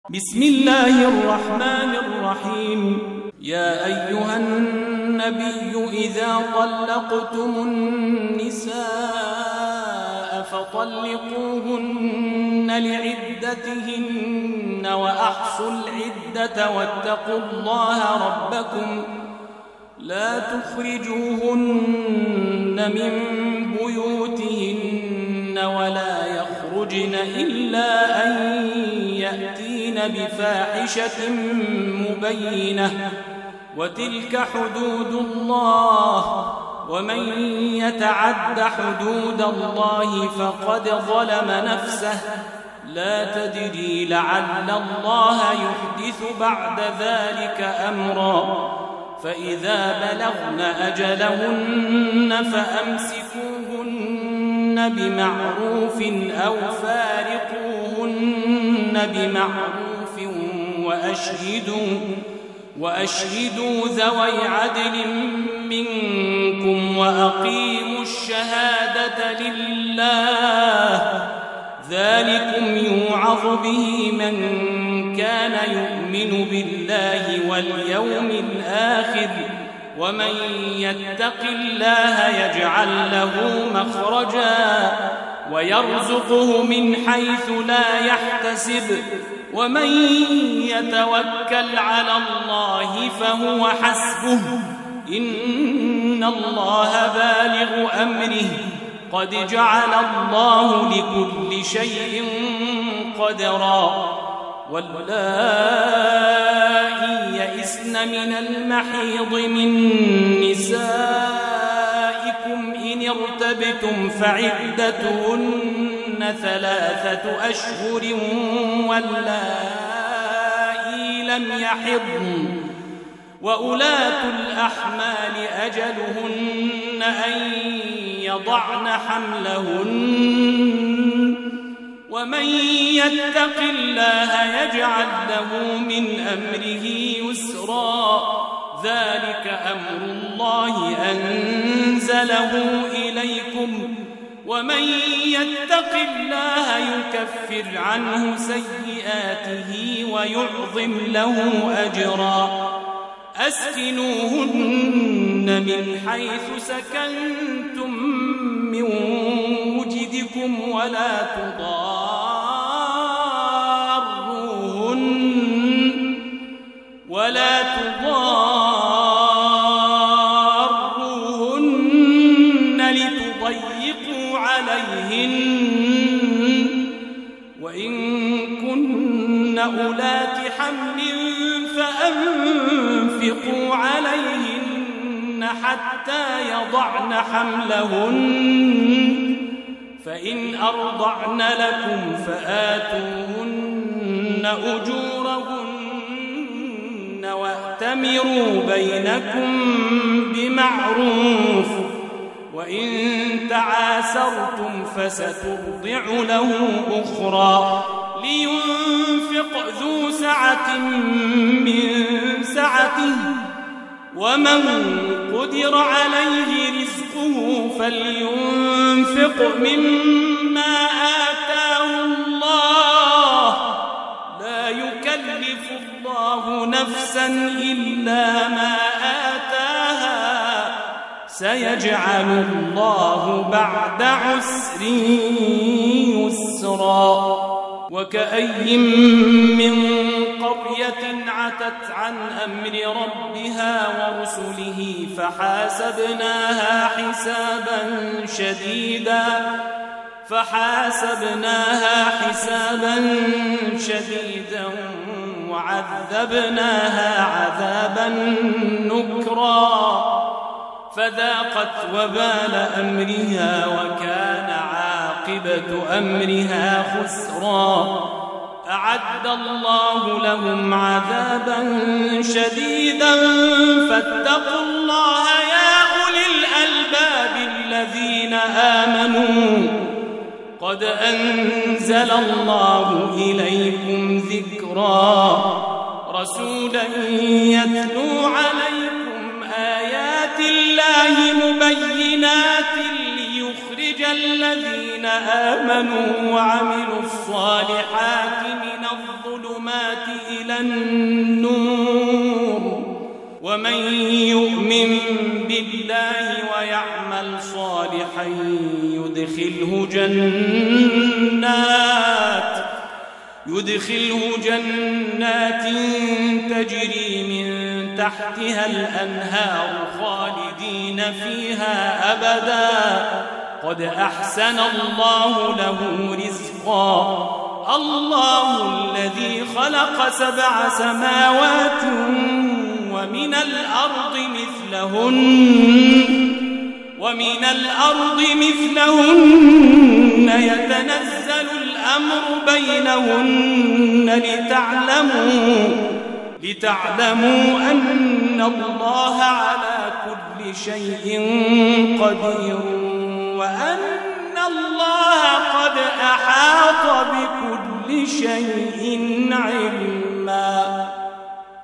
بسم الله الرحمن الرحيم. يا أيها النبي إذا طلقتم النساء فطلقوهن لعدتهن وأحصوا العدة واتقوا الله ربكم لا تخرجوهن من بيوتهن ولا يخرجن إلا أن يأتين بفاحشة مبينة وتلك حدود الله ومن يتعد حدود الله فقد ظلم نفسه لا تدري لعل الله يحدث بعد ذلك أمرا فإذا بلغن أجلهن فأمسكوهن بمعروف أو فارقوهن بمعروف وأشهدوا ذوي عدل منكم وأقيموا الشهادة لله ذلكم يوعظ به من كان يؤمن بالله واليوم الآخر ومن يتق الله يجعل له مخرجا ويرزقه من حيث لا يحتسب ومن يتوكل على الله فهو حسبه إن الله بالغ أمره قد جعل الله لكل شيء قدرا واللائي يئسن من المحيض من نسائكم إن ارتبتم فعدتهن 3 أشهر واللائي لم يحضن وأولاة الأحمال أجلهن أن يضعن حملهن ومن يتق الله يجعل له من أمره يسرا ذلك أمر الله أنزله إليكم ومن يتق الله يكفر عنه سيئاته ويعظم له أجرا أسكنوهن من حيث سكنتم من وجدكم ولا تضاروهن لتضيقوا عليهن وإن كن أولات حمل فأنفقوا عليهن حتى يضعن حملهن فإن أرضعن لكم فآتوهن أجورهن وأتمروا بينكم بمعروف وإن تعاسرتم فسترضع له أخرى لينفق ذو سعة من سعته ومن قدر عليه رزقه فلينفق مما آتاه الله لا يكلف الله نفسا إلا ما آتاها سيجعل الله بعد عسر يسرا وكأي من قرية عتت عن أمر ربها ورسله فحاسبناها حسابا شديدا وعذبناها عذابا نكرا فذاقت وبال أمرها وكان عاقبة أمرها خسرا أعد الله لهم عذابا شديدا فاتقوا الله يا أولي الألباب الذين آمنوا قد أنزل الله إليكم ذكرا رسولا يتلو عليكم آيات الله مبينات ليخرج الذين آمنوا وعملوا الصالحات من الظلمات إلى النور ومن يؤمن بالله ويعمل صالحا يدخله جنات تجري من تحتها الأنهار خالدين فيها أبدا قد أحسن الله له رزقا الله الذي خلق 7 سماوات ومن الأرض مثلهن يتنزل الأمر بينهن لتعلموا أن الله على كل شيء قدير وأن الله قد أحاط بكل شيء علما.